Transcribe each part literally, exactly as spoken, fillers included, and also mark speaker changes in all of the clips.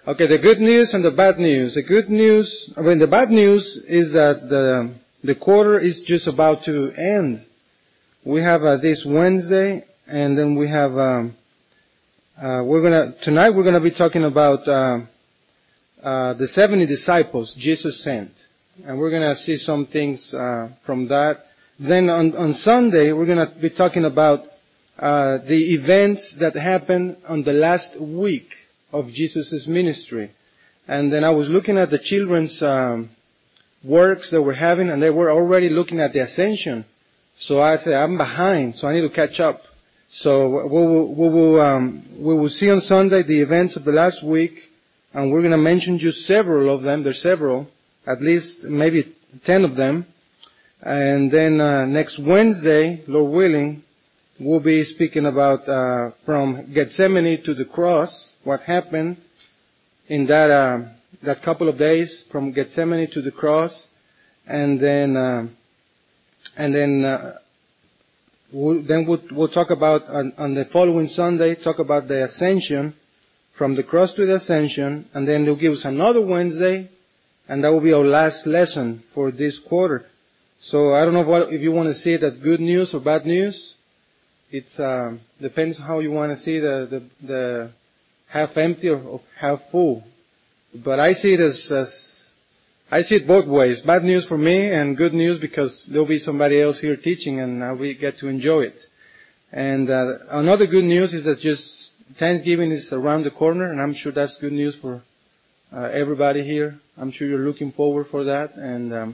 Speaker 1: Okay, the good news and the bad news. The good news, I mean, the bad news is that the the quarter is just about to end. We have uh, this Wednesday, and then we have um, uh, we're gonna tonight we're gonna be talking about uh, uh, the seventy disciples Jesus sent, and we're gonna see some things uh, from that. Then on on Sunday we're gonna be talking about uh, the events that happened on the last week of Jesus' ministry. And then I was looking at the children's um, works that we're having, and they were already looking at the ascension. So I said, I'm behind, so I need to catch up. So we will, we will, um, we will see on Sunday the events of the last week, and we're going to mention just several of them. There's several, at least maybe ten of them. And then uh, next Wednesday, Lord willing, we'll be speaking about uh, from Gethsemane to the cross, what happened in that uh, that couple of days from Gethsemane to the cross, and then uh, and then uh, we'll, then we'll, we'll talk about on, on the following Sunday, talk about the ascension, from the cross to the ascension, and then they'll give us another Wednesday, and that will be our last lesson for this quarter. So I don't know what, if you want to see it as good news or bad news. It uh, depends how you want to see the, the, the half empty or, or half full. But I see it as, as, I see it both ways. Bad news for me and good news because there'll be somebody else here teaching and uh, we get to enjoy it. And uh, another good news is that just Thanksgiving is around the corner, and I'm sure that's good news for uh, everybody here. I'm sure you're looking forward for that, and um,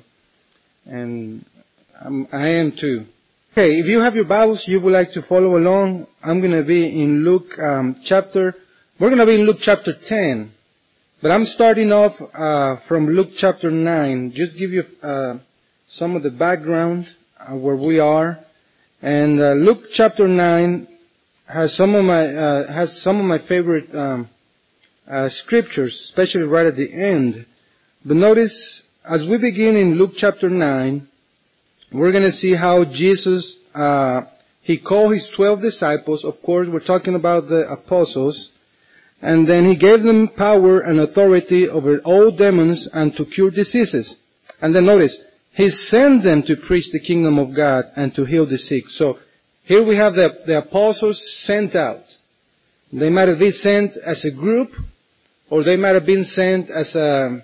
Speaker 1: and I'm, I am too. Okay, if you have your Bibles, you would like to follow along, I'm going to be in Luke um, chapter, we're going to be in Luke chapter ten. But I'm starting off uh, from Luke chapter nine, just give you uh, some of the background uh, where we are. And uh, Luke chapter nine has some of my uh, has some of my favorite um, uh, scriptures, especially right at the end. But notice, as we begin in Luke chapter nine, we're going to see how Jesus, uh, He called His twelve disciples. Of course, we're talking about the apostles. And then He gave them power and authority over all demons and to cure diseases. And then notice, He sent them to preach the kingdom of God and to heal the sick. So here we have the, the apostles sent out. They might have been sent as a group, or they might have been sent as a,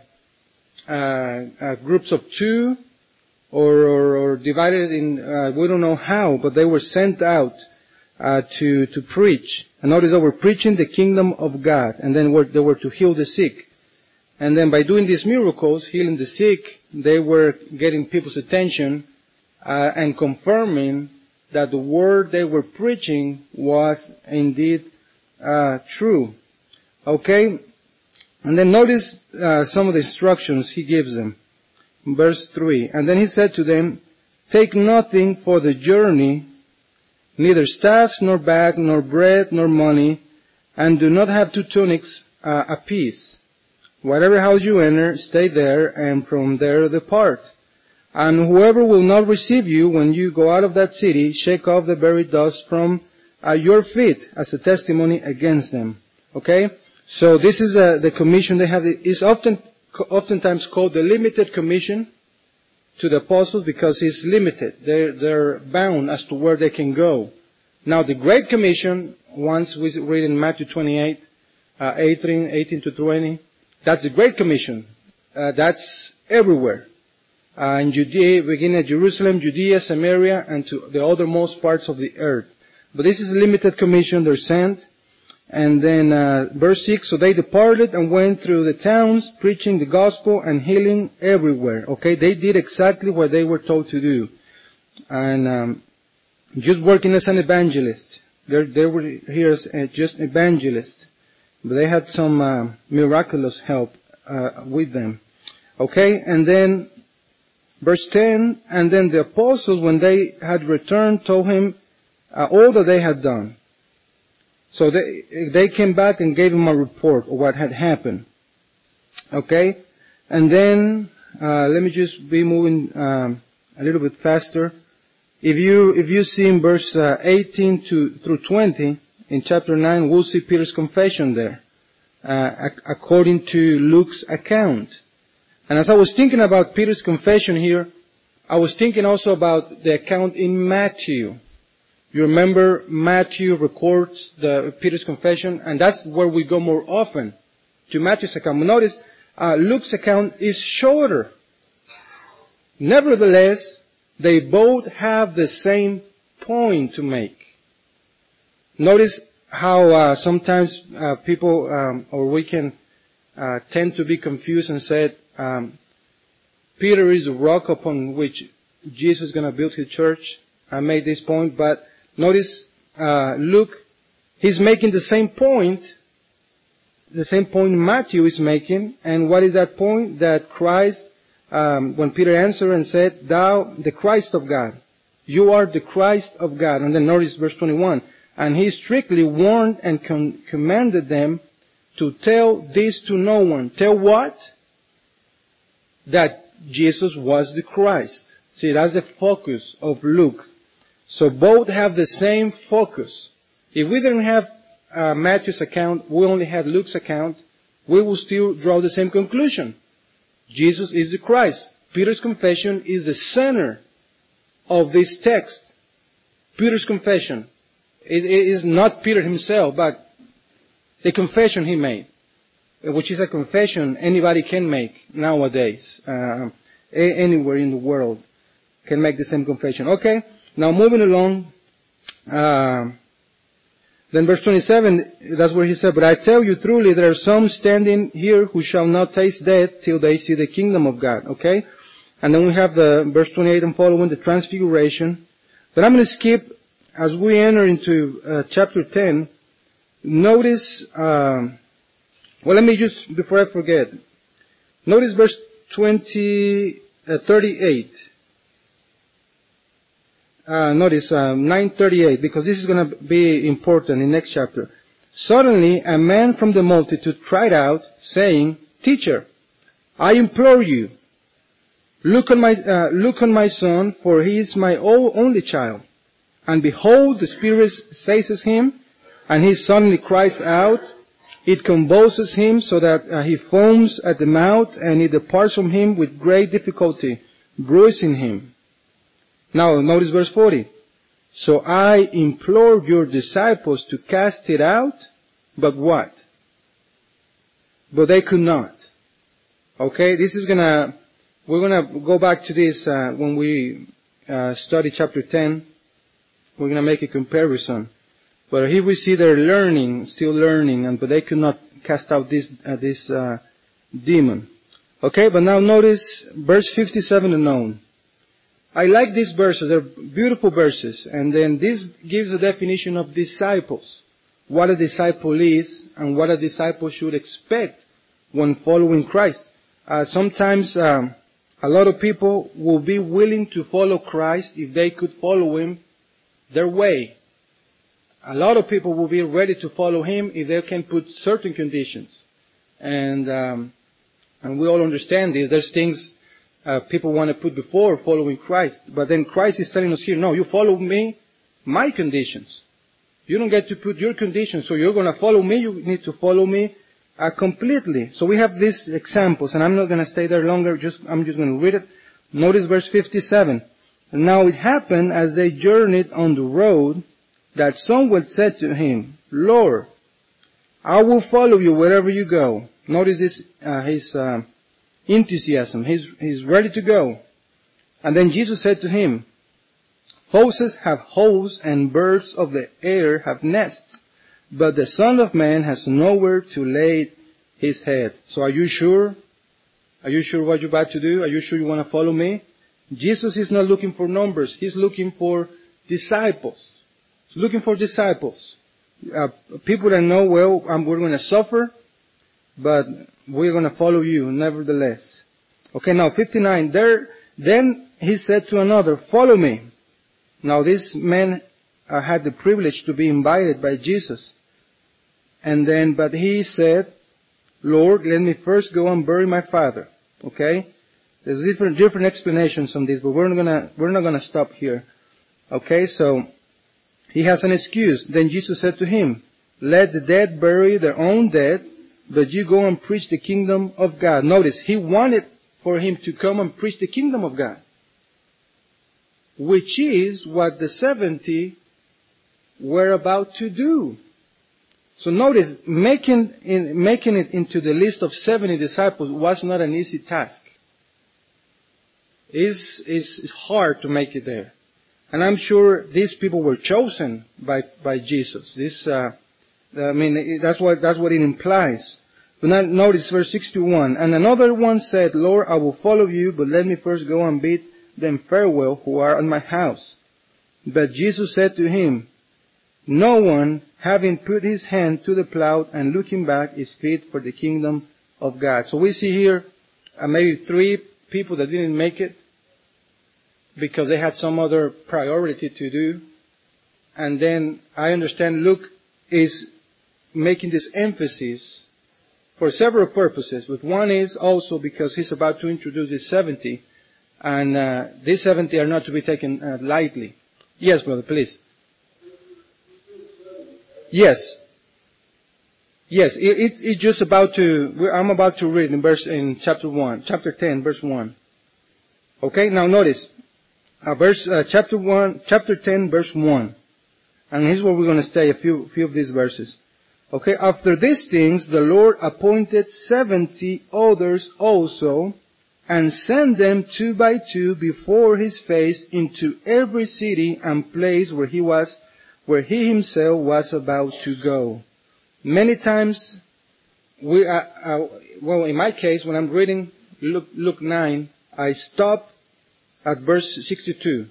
Speaker 1: uh, uh, groups of two, Or, or, or divided in, uh, we don't know how, but they were sent out, uh, to, to preach. And notice they were preaching the kingdom of God, and then were, they were to heal the sick. And then by doing these miracles, healing the sick, they were getting people's attention, uh, and confirming that the word they were preaching was indeed, uh, true. Okay? And then notice, uh, some of the instructions He gives them. Verse three, and then He said to them, take nothing for the journey, neither staffs, nor bag, nor bread, nor money, and do not have two tunics uh, apiece. Whatever house you enter, stay there, and from there depart. And whoever will not receive you when you go out of that city, shake off the very dust from uh, your feet as a testimony against them. Okay? So this is uh, the commission they have. It's often oftentimes called the limited commission to the apostles because it's limited. They're, they're bound as to where they can go. Now the Great Commission, once we read in Matthew twenty-eight, uh, eighteen, eighteen to twenty, that's the Great Commission. Uh, that's everywhere. Uh, in Judea, beginning at Jerusalem, Judea, Samaria, and to the othermost parts of the earth. But this is a limited commission. They're sent. And then uh, verse six, so they departed and went through the towns, preaching the gospel and healing everywhere. Okay, they did exactly what they were told to do. And um, just working as an evangelist. They they were here as uh, just evangelists. But they had some uh, miraculous help uh, with them. Okay, and then verse ten, and then the apostles, when they had returned, told Him uh, all that they had done. So they, they came back and gave Him a report of what had happened. Okay? And then, uh, let me just be moving, um, a little bit faster. If you, if you see in verse, uh, eighteen to, through twenty, in chapter nine, we'll see Peter's confession there. uh, according to Luke's account. And as I was thinking about Peter's confession here, I was thinking also about the account in Matthew. You remember Matthew records the Peter's confession, and that's where we go more often, to Matthew's account. Notice uh, Luke's account is shorter. Nevertheless, they both have the same point to make. Notice how uh, sometimes uh, people, um, or we can uh, tend to be confused and said, um, Peter is the rock upon which Jesus is going to build his church. I made this point, but notice uh, Luke, he's making the same point, the same point Matthew is making. And what is that point? That Christ, um, when Peter answered and said, "Thou, the Christ of God, you are the Christ of God." And then notice verse twenty-one. And he strictly warned and con- commanded them to tell this to no one. Tell what? That Jesus was the Christ. See, that's the focus of Luke. So both have the same focus. If we didn't have uh, Matthew's account, we only had Luke's account, we will still draw the same conclusion. Jesus is the Christ. Peter's confession is the center of this text. Peter's confession. It, it is not Peter himself, but the confession he made, which is a confession anybody can make nowadays, uh, anywhere in the world can make the same confession. Okay, now moving along, uh, then verse twenty-seven, that's where he said, "But I tell you truly, there are some standing here who shall not taste death till they see the kingdom of God." Okay, and then we have the verse twenty-eight and following, the transfiguration. But I'm going to skip as we enter into uh, chapter ten. Notice, um, well, let me just, before I forget, notice verse twenty, uh, thirty-eight. Uh, notice uh, nine thirty-eight, because this is going to be important in next chapter. "Suddenly a man from the multitude cried out, saying, 'Teacher, I implore you, look on my uh, look on my son, for he is my only child. And behold, the spirit seizes him, and he suddenly cries out. It convulses him so that uh, he foams at the mouth, and it departs from him with great difficulty, bruising him.' Now, notice verse forty. 'So I implored your disciples to cast it out, but what? But they could not.'" Okay, this is gonna, we're gonna go back to this uh, when we uh, study chapter ten. We're gonna make a comparison. But here we see they're learning, still learning, and but they could not cast out this uh, this uh, demon. Okay, but now notice verse fifty-seven and on. I like these verses. They're beautiful verses. And then this gives a definition of disciples. What a disciple is and what a disciple should expect when following Christ. Uh, sometimes um, a lot of people will be willing to follow Christ if they could follow Him their way. A lot of people will be ready to follow Him if they can put certain conditions. And um, and we all understand this. There's things Uh, people want to put before following Christ. But then Christ is telling us here, no, you follow me, my conditions. You don't get to put your conditions, so you're going to follow me, you need to follow me uh, completely. So we have these examples, and I'm not going to stay there longer, just I'm just going to read it. Notice verse fifty-seven. "Now it happened as they journeyed on the road that someone said to him, 'Lord, I will follow you wherever you go.'" Notice this, uh, his uh, enthusiasm. He's, he's ready to go. And then Jesus said to him, "Foxes have holes and birds of the air have nests, but the Son of Man has nowhere to lay his head." So are you sure? Are you sure what you're about to do? Are you sure you want to follow me? Jesus is not looking for numbers. He's looking for disciples. He's looking for disciples. Uh, people that know, well, um, we're going to suffer, but we're going to follow you nevertheless. Okay, now fifty-nine. There, then he said to another, "Follow me." Now this man uh, had the privilege to be invited by Jesus. And then, but he said, "Lord, let me first go and bury my father." Okay? There's different, different explanations on this, but we're not gonna, we're not gonna stop here. Okay, so he has an excuse. Then Jesus said to him, "Let the dead bury their own dead. but you go and preach the kingdom of God. Notice, he wanted for him to come and preach the kingdom of God, which is what the seventy were about to do. So notice, making, in, making it into the list of seventy disciples was not an easy task. It's, it's hard to make it there. And I'm sure these people were chosen by, by Jesus. This, uh, I mean, that's what, that's what it implies. But now notice verse sixty-one. And another one said, Lord, I will follow you, but let me first go and bid them farewell who are at my house. But Jesus said to him, no one, having put his hand to the plow and looking back, is fit for the kingdom of God. So we see here uh, maybe three people that didn't make it because they had some other priority to do. And then I understand Luke is making this emphasis for several purposes. But one is also because he's about to introduce the seventy. And uh, these seventy are not to be taken uh, lightly. Yes, brother, please. Yes. Yes, it, it, it's just about to, I'm about to read in verse, in chapter one, chapter ten, verse one. Okay, now notice, uh, verse, uh, chapter one, chapter ten, verse one. And here's where we're going to stay, a few, few of these verses. Okay, after these things, the Lord appointed seventy others also, and sent them two by two before his face into every city and place where he was, where he himself was about to go. Many times, we, uh, uh, well, in my case, when I'm reading Luke, Luke nine, I stop at verse sixty-two.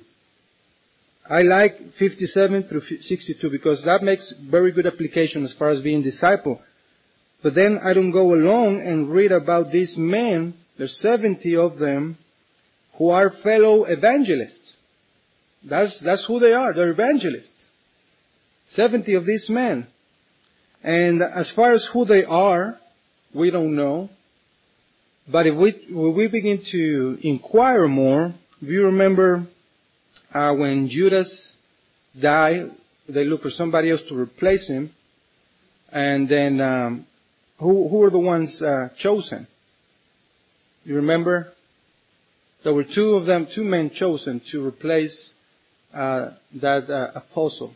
Speaker 1: I like fifty-seven through sixty-two because that makes very good application as far as being disciple. But then I don't go along and read about these men. There's seventy of them who are fellow evangelists. That's, that's who they are. They're evangelists. seventy of these men. And as far as who they are, we don't know. But if we, when we begin to inquire more, if you remember uh, when Judas died, they looked for somebody else to replace him. And then um, who, who were the ones uh, chosen? You remember? There were two of them, two men chosen to replace uh, that uh, apostle.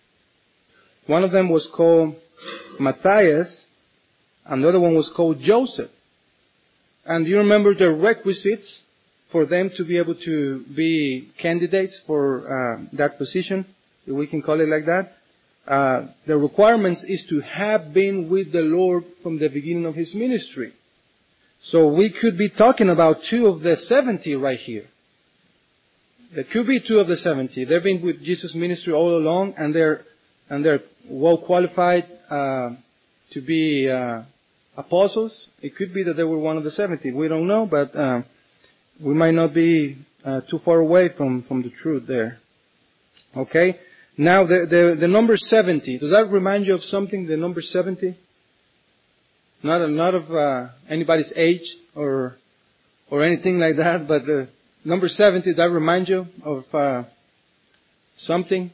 Speaker 1: One of them was called Matthias, and the other one was called Joseph. And you remember the requisites for them to be able to be candidates for uh, that position, if we can call it like that. Uh, the requirements is to have been with the Lord from the beginning of his ministry. So we could be talking about two of the seventy right here. There could be two of the seventy. They've been with Jesus' ministry all along, and they're and they're well qualified uh, to be uh, apostles. It could be that they were one of the seventy. We don't know, but uh, we might not be uh, too far away from from the truth there. Okay. Now the the the number seventy. Does that remind you of something? The number seventy. Not of, not of uh, anybody's age or or anything like that, but the number seventy, does that remind you of uh, something?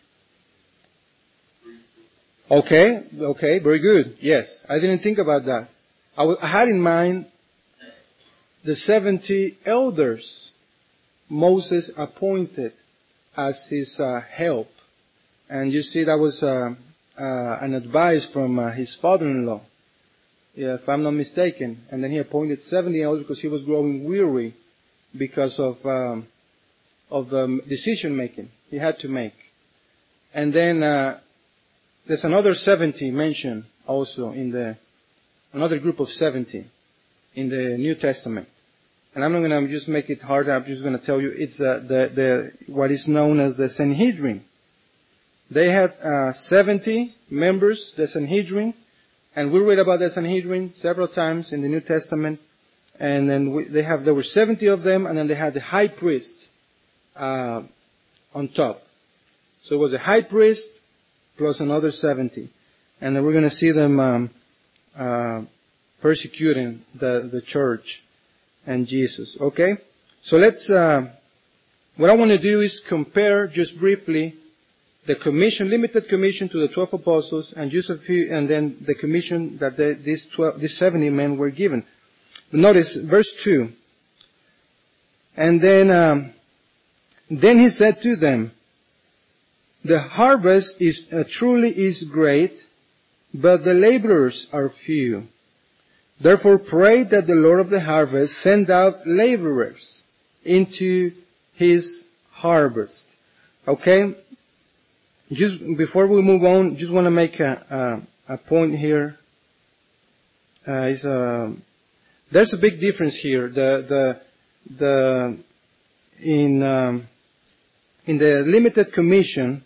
Speaker 1: Okay, okay, very good. Yes, I didn't think about that. I, w- I had in mind the seventy elders Moses appointed as his uh, help. And you see that was uh, uh, an advice from uh, his father-in-law. Yeah, if I'm not mistaken. And then he appointed seventy elders because he was growing weary because of um, of the decision making he had to make. And then uh, there's another seventy mentioned also in the another group of seventy in the New Testament. And I'm not going to just make it harder. I'm just going to tell you it's uh, the the what is known as the Sanhedrin. They had uh, seventy members, the Sanhedrin. And we read about the Sanhedrin several times in the New Testament. And then we, they have, there were seventy of them, and then they had the high priest, uh, on top. So it was a high priest plus another seventy. And then we're going to see them, um, uh, persecuting the, the church and Jesus. Okay? So let's, uh, what I want to do is compare just briefly the commission, limited commission to the twelve apostles, and just a few, and then the commission that the, these twelve, these seventy men were given. But notice verse two. And then, um, then he said to them, the harvest is uh, truly is great, but the laborers are few. Therefore pray that the Lord of the harvest send out laborers into his harvest. Okay? Just before we move on, just want to make a, a, a point here. Uh, is a, there's a big difference here. The, the, the, in, um, in the limited commission,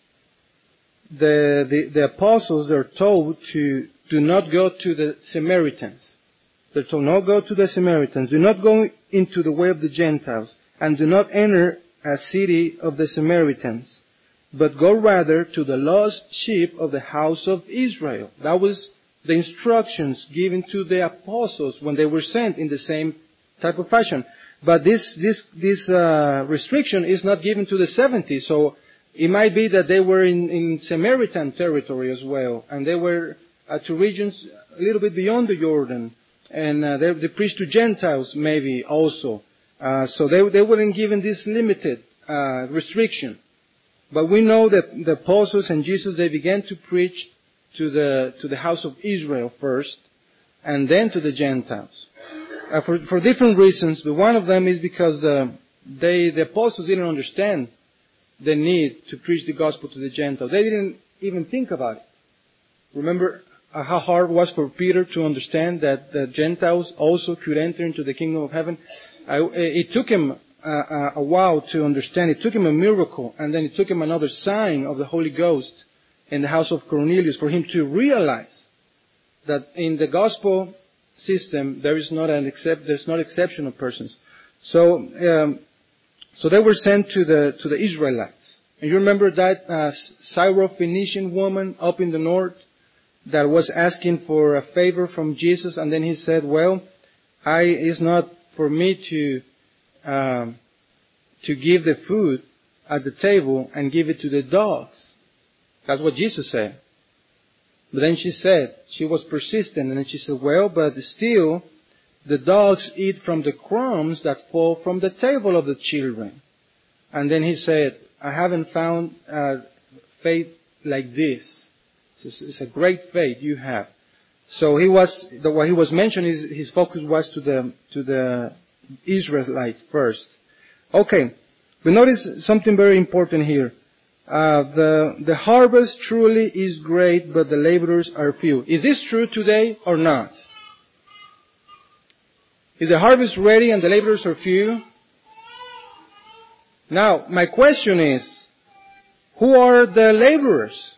Speaker 1: the, the, the apostles, they're told to do not go to the Samaritans. They're told not go to the Samaritans. Do not go into the way of the Gentiles. And do not enter a city of the Samaritans. But go rather to the lost sheep of the house of Israel. That was the instructions given to the apostles when they were sent in the same type of fashion. But this, this, this, uh, restriction is not given to the seventy. So it might be that they were in, in Samaritan territory as well. And they were uh, to regions a little bit beyond the Jordan. And uh, they, they preached to Gentiles maybe also. Uh, so they, they weren't given this limited, uh, restriction. But we know that the apostles and Jesus, they began to preach to the, to the house of Israel first, and then to the Gentiles. Uh, for, for different reasons, but one of them is because the, they, the apostles didn't understand the need to preach the gospel to the Gentiles. They didn't even think about it. Remember uh, how hard it was for Peter to understand that the Gentiles also could enter into the kingdom of heaven? I, it took him uh, a while to understand. It took him a miracle, and then it took him another sign of the Holy Ghost in the house of Cornelius for him to realize that in the gospel system there is not an except there's not exceptional persons. So, um, so they were sent to the to the Israelites. And you remember that uh, Syrophoenician woman up in the north that was asking for a favor from Jesus, and then he said, "Well, I it's not for me to um, to give the food at the table and give it to the dogs." That's what Jesus said. But then she said, she was persistent, and then she said, "Well, but still, the dogs eat from the crumbs that fall from the table of the children." And then he said, "I haven't found uh, faith like this. It's, it's a great faith you have." So he was, the, what he was mentioning, is his focus was to the to the Israelites first. Okay, but notice something very important here. Uh, the, the harvest truly is great, but the laborers are few. Is this true today or not? Is the harvest ready and the laborers are few? Now, my question is, who are the laborers?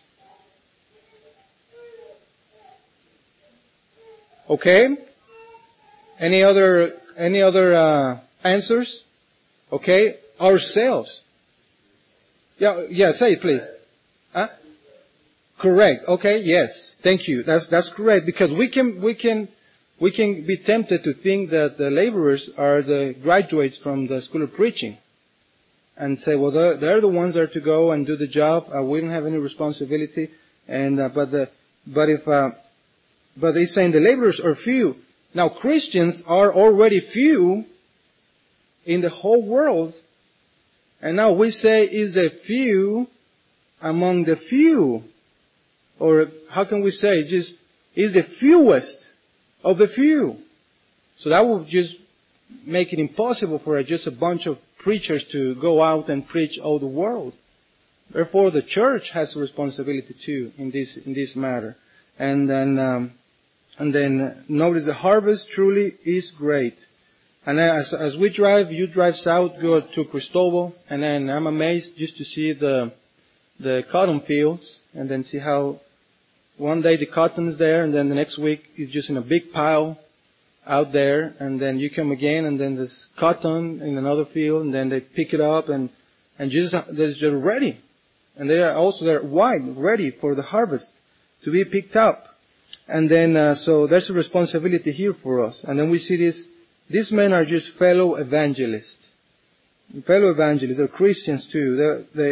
Speaker 1: Okay? Any other, any other, uh, answers? Okay? Ourselves. Yeah, yeah, say it please. Huh? Correct. Okay, yes. Thank you. That's, that's correct. Because we can, we can, we can be tempted to think that the laborers are the graduates from the school of preaching. And say, well, they're, they're the ones that are to go and do the job. Uh, we don't have any responsibility. And, uh, but the, but if, uh, but he's saying the laborers are few. Now Christians are already few in the whole world. And now we say, is the few among the few? Or how can we say, just, is the fewest of the few? So that would just make it impossible for just a bunch of preachers to go out and preach all the world. Therefore, the church has a responsibility too in this, in this matter. And then, um, and then notice the harvest truly is great. And as, as we drive, you drive south, go to Cristobal, and then I'm amazed just to see the, the cotton fields, and then see how one day the cotton is there, and then the next week it's just in a big pile out there, and then you come again, and then there's cotton in another field, and then they pick it up, and, and just, they're just ready. And they are also, they're wide, ready for the harvest to be picked up. And then, uh, so there's a responsibility here for us. And then we see this, these men are just fellow evangelists. Fellow evangelists, they're Christians too. They, they,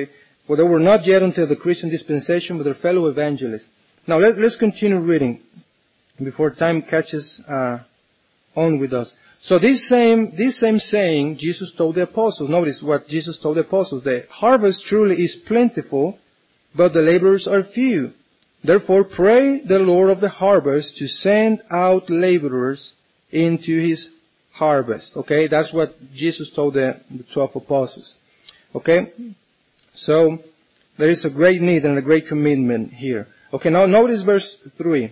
Speaker 1: For they were not yet until the Christian dispensation, but their fellow evangelists. Now let, let's continue reading before time catches uh, on with us. So this same this same saying Jesus told the apostles. Notice what Jesus told the apostles. The harvest truly is plentiful, but the laborers are few. Therefore pray the Lord of the harvest to send out laborers into his harvest. Okay, that's what Jesus told the, the twelve apostles. Okay, so there is a great need and a great commitment here. Okay, now notice verse three.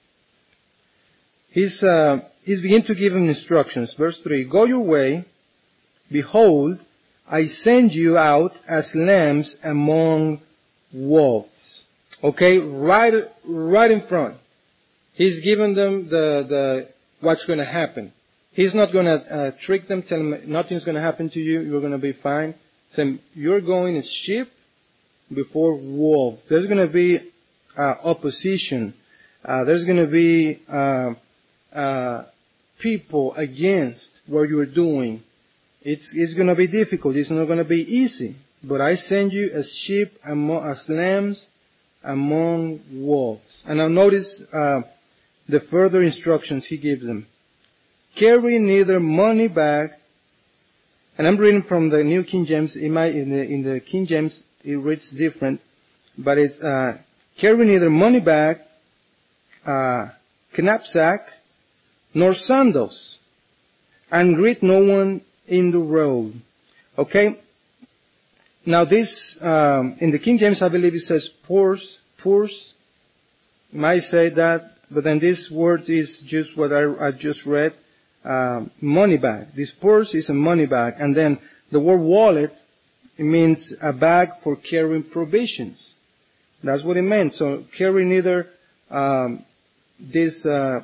Speaker 1: He's, uh, he's beginning to give him instructions. Verse three, go your way. Behold, I send you out as lambs among wolves. Okay, right, right in front. He's giving them the, the, what's going to happen. He's not going to uh, trick them, tell them nothing's going to happen to you, you're going to be fine. Saying, you're going as sheep before wolves. There's going to be uh, opposition. Uh, there's going to be uh, uh, people against what you're doing. It's it's going to be difficult. It's not going to be easy. But I send you as sheep, among, as lambs among wolves. And now notice uh, the further instructions he gives them. Carry neither money bag. And I'm reading from the New King James. In, my, in, the, in the King James, it reads different. But it's, uh, carry neither money bag, uh, knapsack, nor sandals. And greet no one in the road. Okay? Now this, um, in the King James, I believe it says purse, purse. Might say that, but then this word is just what I, I just read. Uh, money bag. This purse is a money bag. And then the word wallet, it means a bag for carrying provisions. That's what it meant. So carry neither um, this uh,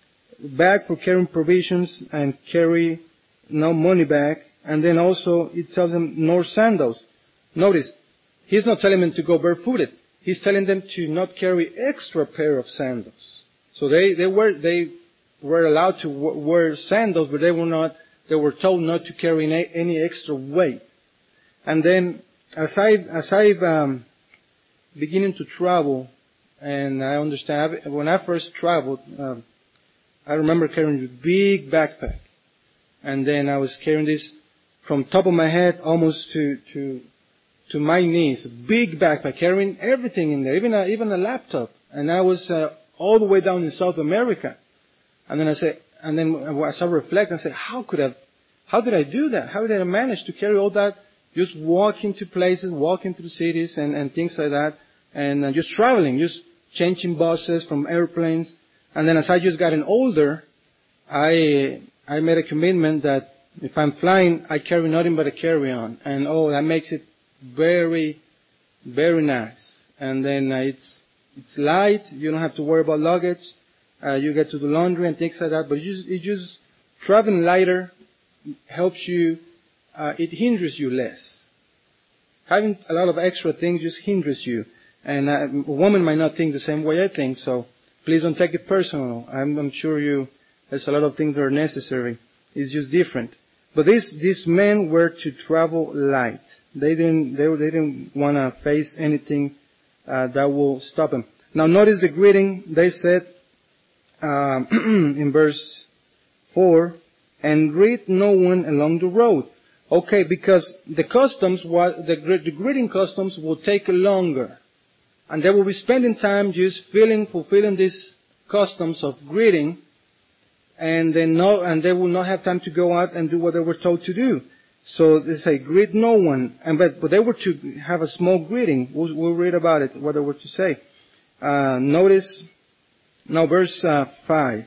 Speaker 1: bag for carrying provisions and carry no money bag. And then also it tells them nor sandals. Notice, he's not telling them to go barefooted. He's telling them to not carry extra pair of sandals. So they, they were, they were allowed to wear sandals, but they were not, they were told not to carry any, any extra weight. And then, as I, as I've, um, beginning to travel, and I understand, when I first traveled, um, I remember carrying a big backpack. And then I was carrying this from top of my head almost to, to, to my knees. A big backpack, carrying everything in there, even a, even a laptop. And I was, uh, all the way down in South America. And then I say, and then as I reflect, I say, how could I, how did I do that? How did I manage to carry all that? Just walking to places, walking to the cities and, and things like that. And uh, just traveling, just changing buses from airplanes. And then as I just gotten older, I, I made a commitment that if I'm flying, I carry nothing but a carry-on. And oh, that makes it very, very nice. And then uh, it's, it's light. You don't have to worry about luggage. Uh, you get to the laundry and things like that. But it just, it just, traveling lighter helps you, uh, it hinders you less. Having a lot of extra things just hinders you. And uh, a woman might not think the same way I think, so please don't take it personal. I'm, I'm sure you, there's a lot of things that are necessary. It's just different. But these, these men were to travel light. They didn't, they, they didn't want to face anything, uh, that will stop them. Now notice the greeting. They said, um, in verse four, and greet no one along the road. Okay, because the customs, what, the, the greeting customs will take longer. And they will be spending time just feeling, fulfilling these customs of greeting. And they know, and they will not have time to go out and do what they were told to do. So they say, greet no one. And but, but they were to have a small greeting. We'll, we'll read about it, what they were to say. Uh, notice, now verse uh, five.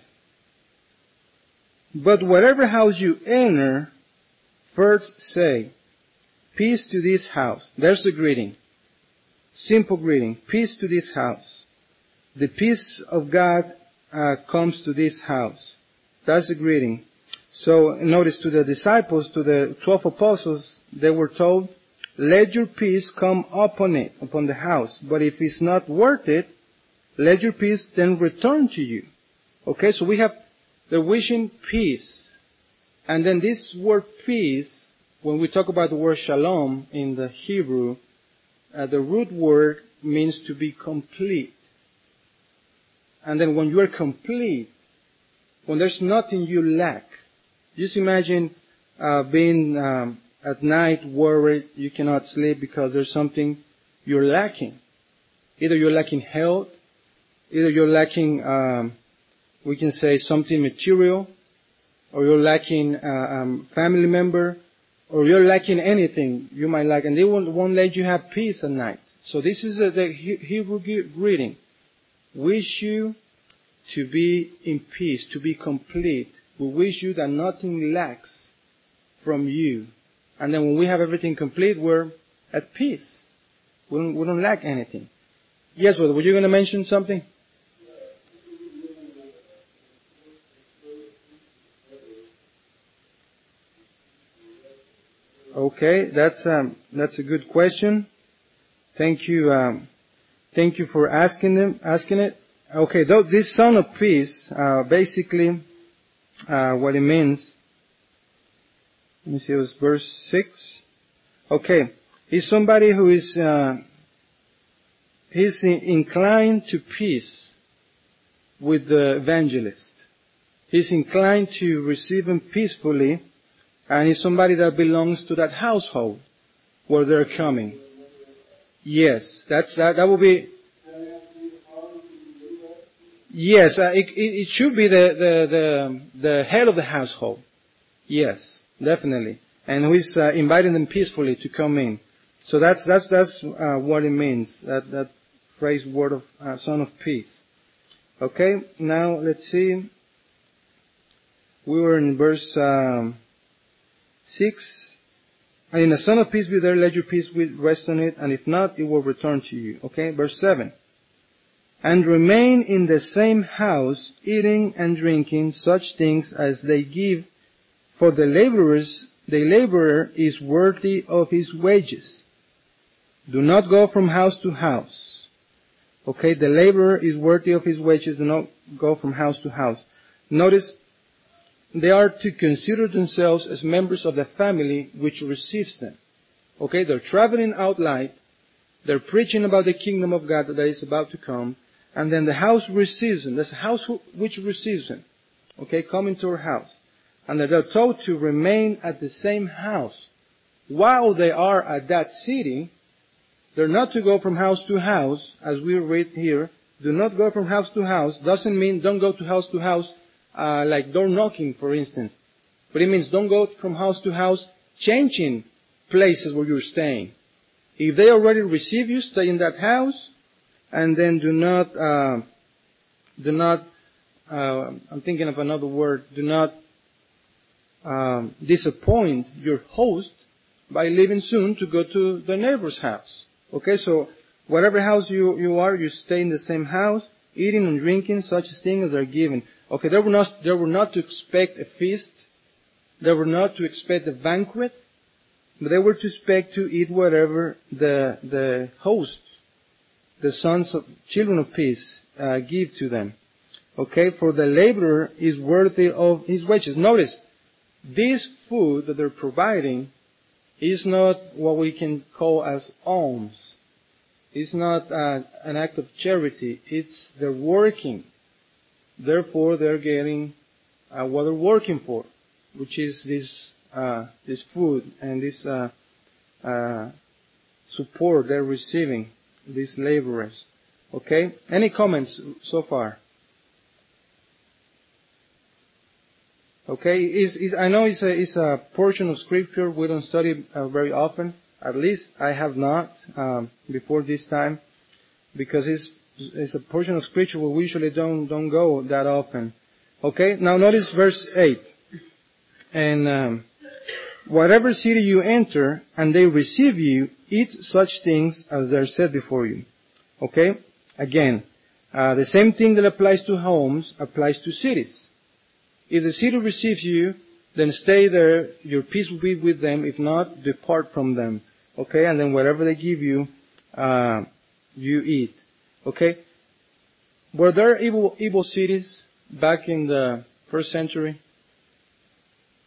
Speaker 1: But whatever house you enter, first say, peace to this house. There's the greeting. Simple greeting. Peace to this house. The peace of God uh, comes to this house. That's the greeting. So notice to the disciples, to the twelve apostles, they were told, let your peace come upon it, upon the house. But if it's not worth it, let your peace then return to you. Okay, so we have the wishing peace. And then this word peace, when we talk about the word shalom in the Hebrew, uh, the root word means to be complete. And then when you are complete, when there's nothing you lack, just imagine uh, being um, at night worried, you cannot sleep because there's something you're lacking. Either you're lacking health, either you're lacking, um, we can say something material, or you're lacking uh, um, family member, or you're lacking anything you might lack, and they won't, won't let you have peace at night. So this is a, the Hebrew greeting. Wish you to be in peace, to be complete. We wish you that nothing lacks from you. And then when we have everything complete, we're at peace. We don't, we don't lack anything. Yes, brother, were you going to mention something? Okay, that's um, that's a good question. Thank you, um, thank you for asking them, asking it. Okay, though this Son of Peace, uh, basically, uh, what it means. Let me see, it was verse six. Okay, he's somebody who is uh, he's inclined to peace with the evangelist. He's inclined to receive him peacefully. And he's somebody that belongs to that household where they're coming. Yes, that's that. That will be. Yes, uh, it, it, it should be the, the the the head of the household. Yes, definitely, and who is uh, inviting them peacefully to come in. So that's that's that's uh, what it means. That that phrase, word of uh, Son of Peace. Okay, now let's see. We were in verse. Um, Six, and in the Son of Peace be there, let your peace rest on it, and if not, it will return to you. Okay, verse seven. And remain in the same house, eating and drinking such things as they give, for the laborers, the laborer is worthy of his wages. Do not go from house to house. Okay, the laborer is worthy of his wages. Do not go from house to house. Notice, they are to consider themselves as members of the family which receives them. Okay, they're traveling out light. They're preaching about the kingdom of God that is about to come. And then the house receives them. That's the house which receives them. Okay, come into our house. And they're told to remain at the same house. While they are at that city, they're not to go from house to house, as we read here. Do not go from house to house. Doesn't mean don't go to house to house. Uh, like door knocking, for instance. But it means don't go from house to house changing places where you're staying. If they already receive you, stay in that house, and then do not, uh, do not, uh, I'm thinking of another word, do not um, disappoint your host by leaving soon to go to the neighbor's house. Okay, so whatever house you, you are, you stay in the same house, eating and drinking such things as are given. Okay, they were not, they were not to expect a feast. They were not to expect a banquet. But they were to expect to eat whatever the, the host, the sons of, children of peace, uh, give to them. Okay, for the laborer is worthy of his wages. Notice, this food that they're providing is not what we can call as alms. It's not uh, an act of charity. It's they're working. Therefore, they're getting uh, what they're working for, which is this uh, this food and this uh, uh, support they're receiving, these laborers. Okay? Any comments so far? Okay, it's, it, I know it's a, it's a portion of Scripture we don't study uh, very often. At least I have not um, before this time, because it's it's a portion of Scripture where we usually don't don't go that often. Okay, now notice verse eight. And um, whatever city you enter, and they receive you, eat such things as they're set before you. Okay, again, uh, the same thing that applies to homes applies to cities. If the city receives you, then stay there. Your peace will be with them. If not, depart from them. Okay, and then whatever they give you, uh, you eat. Okay, were there evil evil cities back in the first century?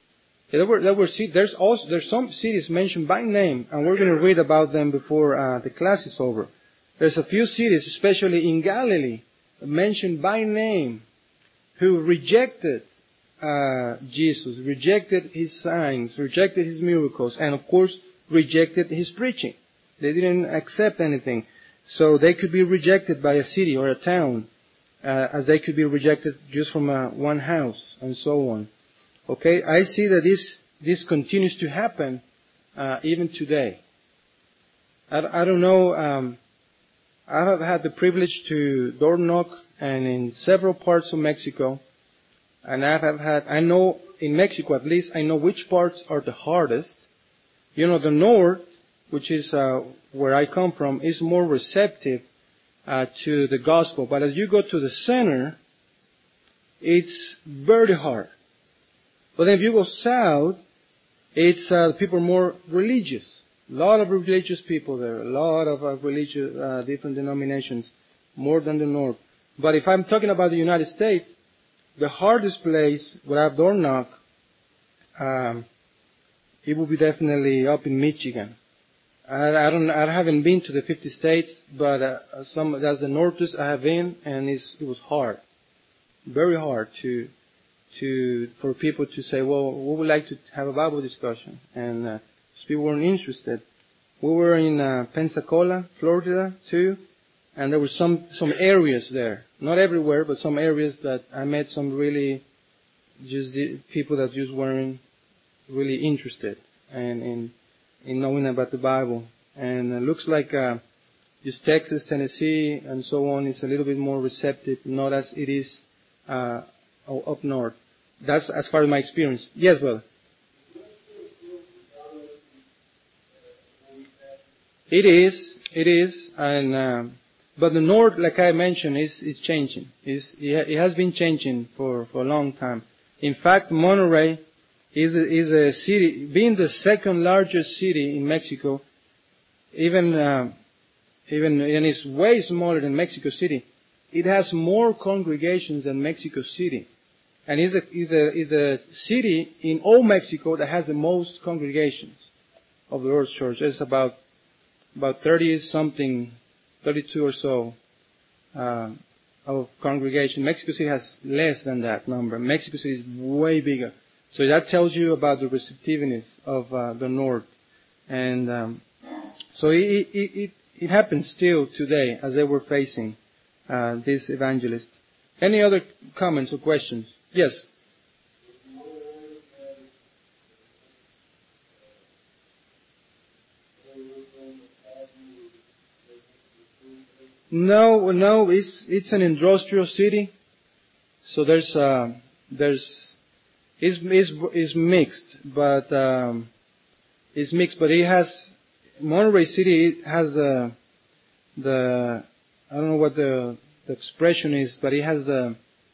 Speaker 1: There were, there were, there's also, there's some cities mentioned by name, and we're going to read about them before uh, the class is over. There's a few cities, especially in Galilee, mentioned by name, who rejected uh, Jesus, rejected his signs, rejected his miracles, and of course, rejected his preaching. They didn't accept anything. So they could be rejected by a city or a town, uh, as they could be rejected just from uh, one house, and so on. Okay, I see that this this continues to happen uh, even today. I, I don't know. Um, I have had the privilege to door knock, and in several parts of Mexico, and I have had. I know in Mexico at least I know which parts are the hardest. You know, the north, which is uh, where I come from, is more receptive uh, to the gospel. But as you go to the center, it's very hard. But then if you go south, it's uh, people are more religious. A lot of religious people there. A lot of uh, religious, uh, different denominations, more than the north. But if I'm talking about the United States, the hardest place where I've door knock, um, it will be definitely up in Michigan. I, I don't, I haven't been to the fifty states, but uh, some that's the northest I have been, and it's, it was hard, very hard to. to for people to say, well, we would like to have a Bible discussion. And uh, people weren't interested. We were in uh, Pensacola, Florida, too, and there were some, some areas there. Not everywhere, but some areas that I met some really just the people that just weren't really interested and in, in knowing about the Bible. And it looks like uh, just Texas, Tennessee, and so on is a little bit more receptive, not as it is uh, up north. That's as far as my experience. Yes, brother. It is, it is, and um, but the north, like I mentioned, is is changing. Is it has been changing for for a long time. In fact, Monterrey is a, is a city, being the second largest city in Mexico. Even uh, even and it's way smaller than Mexico City. It has more congregations than Mexico City. And is a, is a, is a city in all Mexico that has the most congregations of the Lord's Church. It's about, about thirty something, thirty-two or so, uh, of congregation. Mexico City has less than that number. Mexico City is way bigger. So that tells you about the receptiveness of, uh, the North. And, um, so it, it, it, it happens still today as they were facing, uh, this evangelist. Any other comments or questions? Yes. No, no, it's it's an industrial city, so there's uh, there's it's it's it's mixed, but um, it's mixed, but it has Monterrey City. It has the the I don't know what the the expression is, but it has the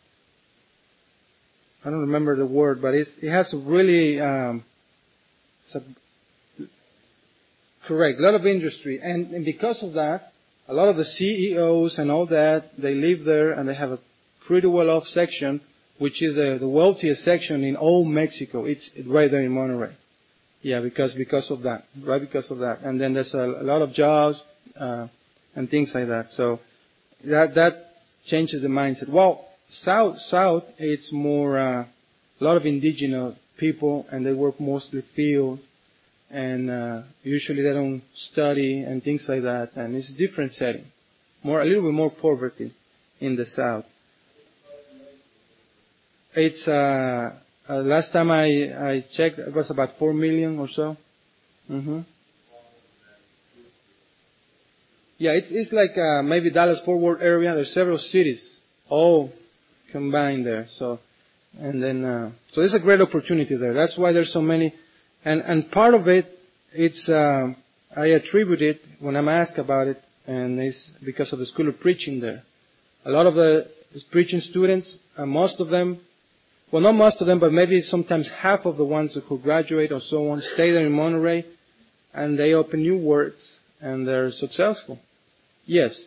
Speaker 1: I don't remember the word, but it's, it has a really, um, it's a, correct, a lot of industry. And, and because of that, a lot of the C E Os and all that, they live there and they have a pretty well-off section, which is a, the wealthiest section in all Mexico. It's right there in Monterrey. Yeah, because, because of that, right because of that. And then there's a, a lot of jobs, uh, and things like that. So that, that changes the mindset. Well, South, South, it's more, uh, a lot of indigenous people, and they work mostly field, and, uh, usually they don't study and things like that, and it's a different setting. More, a little bit more poverty in the South. It's, uh, uh last time I, I checked, it was about four million or so. Mm-hmm. Yeah, it's, it's like, uh, maybe Dallas-Fort Worth area. There's several cities, all combined there. So, and then, uh, so there's a great opportunity there. That's why there's so many. And, and part of it, it's, uh, I attribute it when I'm asked about it, and it's because of the School of Preaching there. A lot of the preaching students, uh, most of them, well, not most of them, but maybe sometimes half of the ones who graduate or so on stay there in Monterrey, and they open new works, and they're successful. Yes.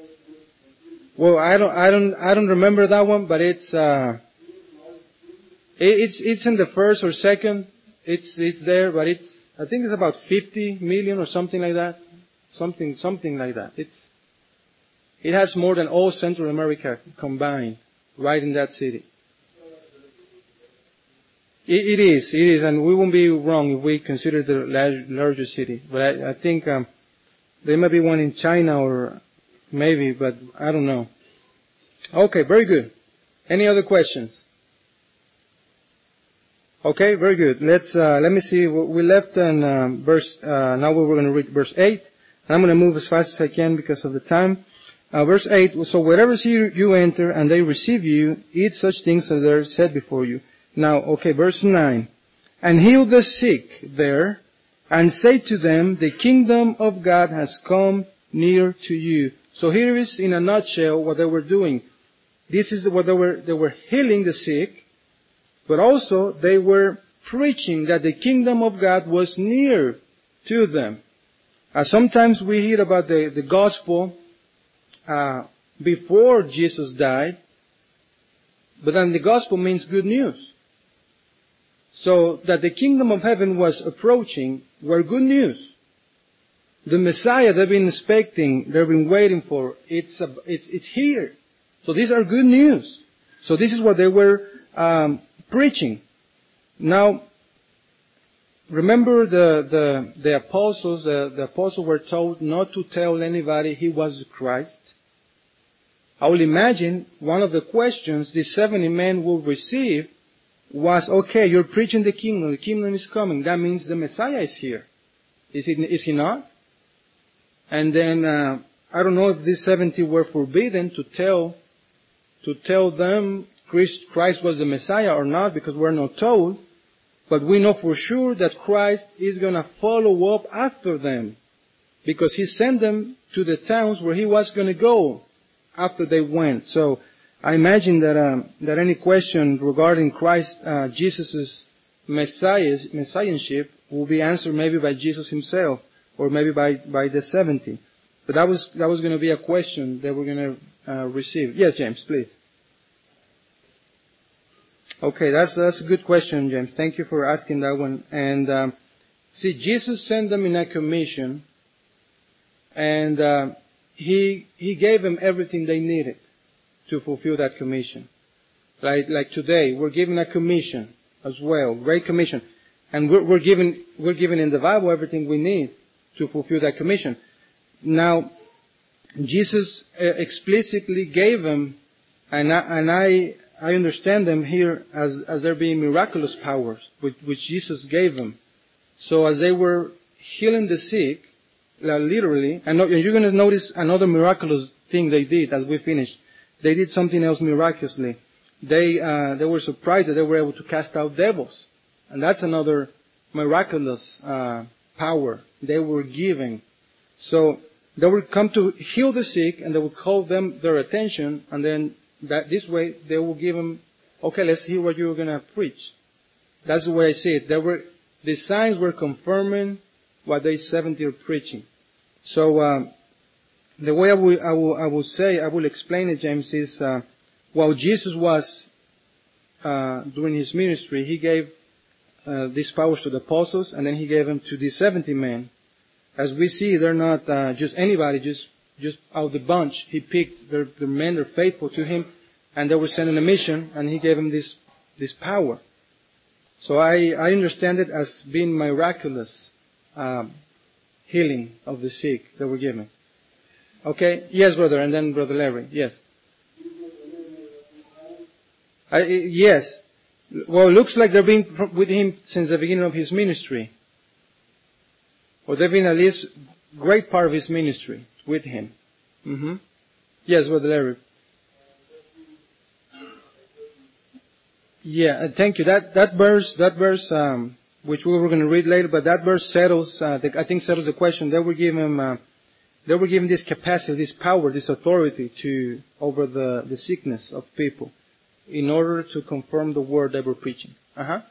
Speaker 1: Well, I don't, I don't, I don't remember that one, but it's, uh, It's, it's in the first or second. It's, it's there, but it's, I think it's about fifty million or something like that. Something, something like that. It's, it has more than all Central America combined, right in that city. It, it is, it is, and we won't be wrong if we consider the large, larger city. But I, I think, um, there might be one in China or maybe, but I don't know. Okay, very good. Any other questions? Okay, very good. Let's, uh, let me see. We left in, um, verse, uh, now we're going to read verse eight. And I'm going to move as fast as I can because of the time. Uh, verse eight, so wherever you, you enter and they receive you, eat such things as are set before you. Now, okay, verse nine. And heal the sick there, and say to them, the kingdom of God has come near to you. So here is, in a nutshell, what they were doing. This is what they were, they were healing the sick, but also they were preaching that the kingdom of God was near to them. Uh, sometimes we hear about the, the gospel uh, before Jesus died, but then the gospel means good news. So that the kingdom of heaven was approaching were good news. The Messiah they've been expecting, they've been waiting for, it's, a, it's, it's here. So these are good news. So this is what they were um, preaching. Now, remember the, the, the apostles, the, the apostles were told not to tell anybody he was Christ. I will imagine one of the questions the seventy men will receive was, okay, you're preaching the kingdom, the kingdom is coming, that means the Messiah is here. Is he, is he not? And then, uh, I don't know if these seventy were forbidden to tell, to tell them Christ, Christ was the Messiah or not, because we're not told. But we know for sure that Christ is gonna follow up after them, because He sent them to the towns where He was gonna go after they went. So, I imagine that, um, that any question regarding Christ, uh, Jesus' Messiah, messiahship will be answered maybe by Jesus Himself, or maybe by, by the seventy. But that was, that was going to be a question that we're going to uh, receive. Yes, James, please. Okay, that's, that's a good question, James. Thank you for asking that one. And, um, see, Jesus sent them in a commission, and, uh, He, He gave them everything they needed to fulfill that commission. Like, like today, we're given a commission as well, great commission. And we're, we're given, we're given in the Bible everything we need to fulfill that commission. Now, Jesus explicitly gave them, and I, and I, I understand them here as, as there being miraculous powers, which, which Jesus gave them. So as they were healing the sick, literally, and you're going to notice another miraculous thing they did as we finished. They did something else miraculously. They, uh, they were surprised that they were able to cast out devils. And that's another miraculous, uh, power they were giving. So, they would come to heal the sick, and they would call them their attention, and then that this way they will give them, okay, let's hear what you're going to preach. That's the way I see it. There were, the signs were confirming what they seventy are preaching. So, um, the way I will, I will, I will say, I will explain it, James, is, uh, while Jesus was, uh, doing His ministry, He gave, uh, these powers to the apostles, and then He gave them to the seventy men. As we see, they're not, uh, just anybody, just, just out of the bunch. He picked their, their men, they're faithful to Him, and they were sent on a mission, and He gave them this, this power. So I, I understand it as being miraculous, um, healing of the sick that were given. Okay? Yes, brother, and then Brother Larry. Yes. I, yes. Well, it looks like they've been with Him since the beginning of His ministry. Or they've been at least great part of His ministry with Him. Mm-hmm. Yes, Brother Larry. Yeah, thank you. That, that verse, that verse, um, which we were going to read later, but that verse settles, uh, the, I think settles the question. They were given, uh, they were given this capacity, this power, this authority to, over the, the sickness of people in order to confirm the word they were preaching. Uh-huh.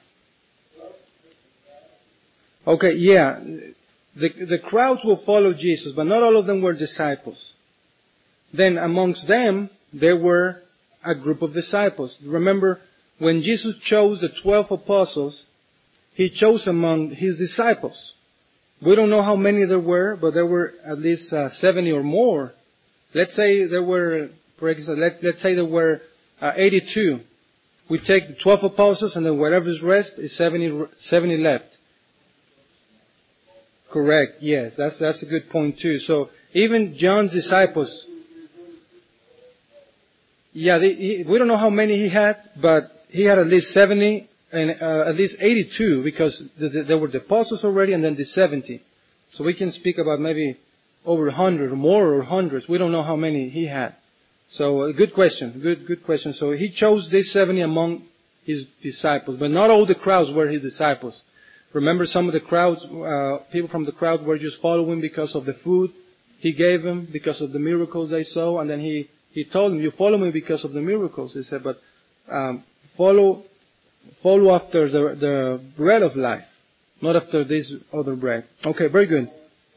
Speaker 1: Okay, yeah. The, the crowds will follow Jesus, but not all of them were disciples. Then amongst them, there were a group of disciples. Remember, when Jesus chose the twelve apostles, He chose among His disciples. We don't know how many there were, but there were at least uh, seventy or more. Let's say there were, for example, let, let's say there were uh, eighty-two. We take the twelve apostles and then whatever is rest is seventy, seventy left. Correct, yes, that's, that's a good point too. So even John's disciples, yeah, they, he, we don't know how many he had, but he had at least seventy and uh, at least eighty-two because the, the, there were the apostles already and then the seventy. So we can speak about maybe over a hundred or more or hundreds. We don't know how many he had. So a good question, good good question. So he chose these seventy among his disciples, but not all the crowds were his disciples. Remember, some of the crowds, uh, people from the crowd were just following because of the food he gave them, because of the miracles they saw, and then he he told them, "You follow me because of the miracles." He said, "But um, follow." Follow after the, the bread of life, not after this other bread. Okay, very good.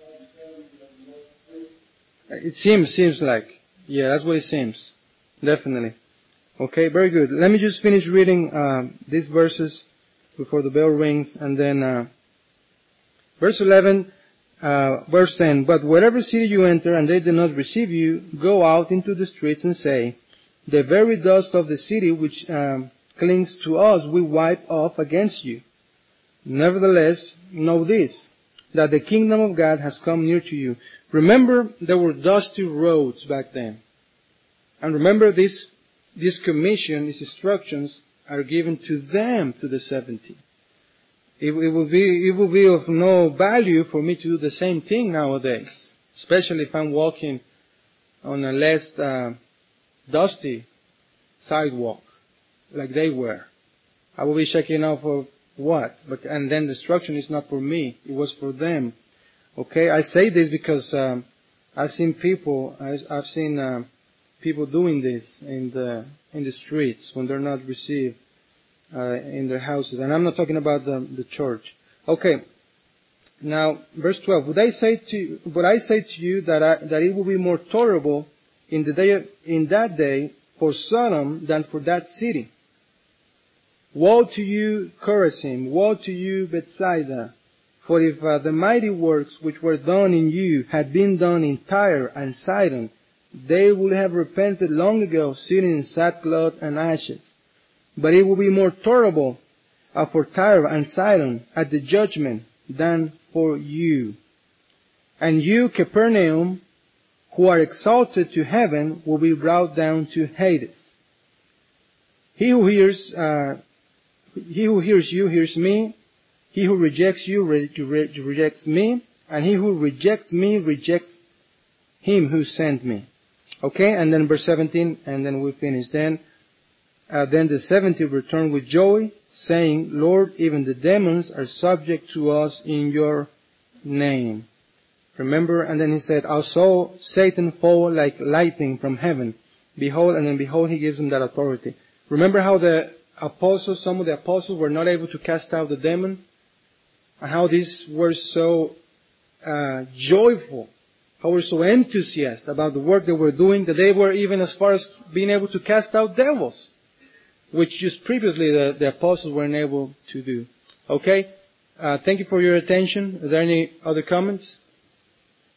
Speaker 1: It seems, seems like. Yeah, that's what it seems. Definitely. Okay, very good. Let me just finish reading uh, these verses before the bell rings, and then uh, verse eleven, uh, verse ten. But whatever city you enter and they do not receive you, go out into the streets and say, the very dust of the city which um, clings to us, we wipe off against you. Nevertheless, know this, that the kingdom of God has come near to you. Remember, there were dusty roads back then. And remember, this, this commission, these instructions are given to them, to the seventy. It, it will be, it will be of no value for me to do the same thing nowadays, especially if I'm walking on a less uh, dusty sidewalk like they were. I will be checking out for what? But and then the instruction is not for me; it was for them. Okay, I say this because um, I've seen people. I, I've seen uh, people doing this in the in the streets when they're not received uh, in their houses, and I'm not talking about the the church. Okay. Now, verse twelve. Would I say to you, would I say to you that I, that it will be more tolerable in the day in that day for Sodom than for that city? Woe to you, Chorazin! Woe to you, Bethsaida! For if uh, the mighty works which were done in you had been done in Tyre and Sidon, they would have repented long ago, sitting in sackcloth and ashes. But it will be more tolerable uh, for Tyre and Sidon at the judgment than for you. And you, Capernaum, who are exalted to heaven, will be brought down to Hades. He who hears, uh, he who hears you hears me. He who rejects you re- re- rejects me. And he who rejects me rejects him who sent me. Okay, and then verse seventeen, and then we finish. Then, uh, then the seventy returned with joy, saying, Lord, even the demons are subject to us in your name. Remember, and then he said, I saw Satan fall like lightning from heaven. Behold, and then behold, he gives him that authority. Remember how the apostles, some of the apostles were not able to cast out the demon? And how these were so uh, joyful, how were so enthusiastic about the work they were doing, that they were even as far as being able to cast out devils, which just previously the, the apostles weren't able to do. Okay? Uh, thank you for your attention. Are there any other comments?